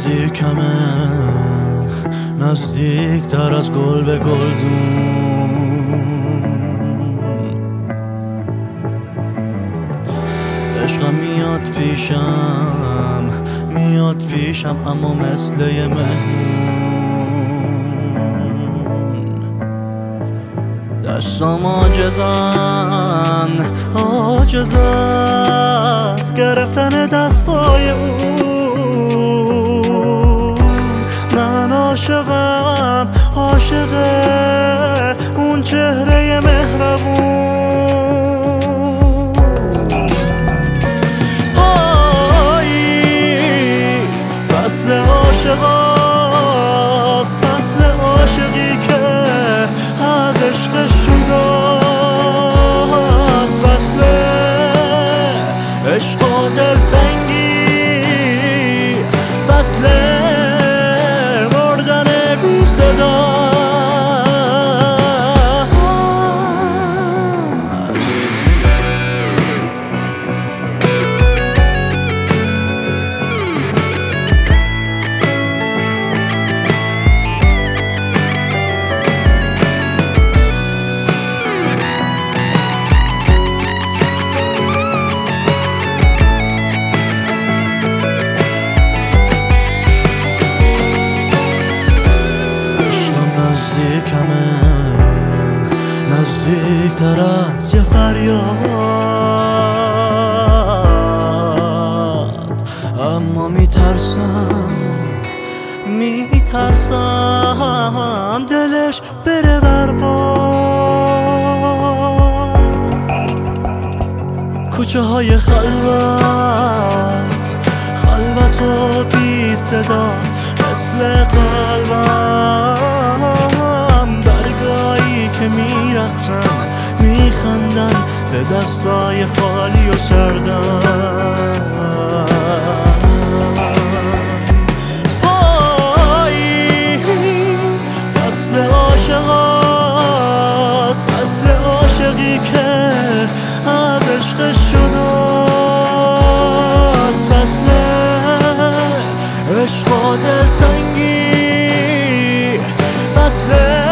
نزدیکمه، نزدیکتر از گل به گلدون. عشقم میاد پیشم اما مثل یه مهمون. دستام عاجز از گرفتن دستای اون. من عاشق اون چهره مهربون. پاییز فصل عاشقاست، فصل عاشقی که از عشق شداست، فصل عشق و دلتنگی، فصل مردن بی صدا. نزدیکتر از یه فریاد، اما میترسم دلش بره برباد. کوچه های خلوت و بی صدا مثل قلبم، برگایی که میرقصن میخندن به دستای خالی و سردن. پاییز فصل عاشقاست، فصل عاشقی که از عشق شداست، فصل عشق و دلتنگی، فصل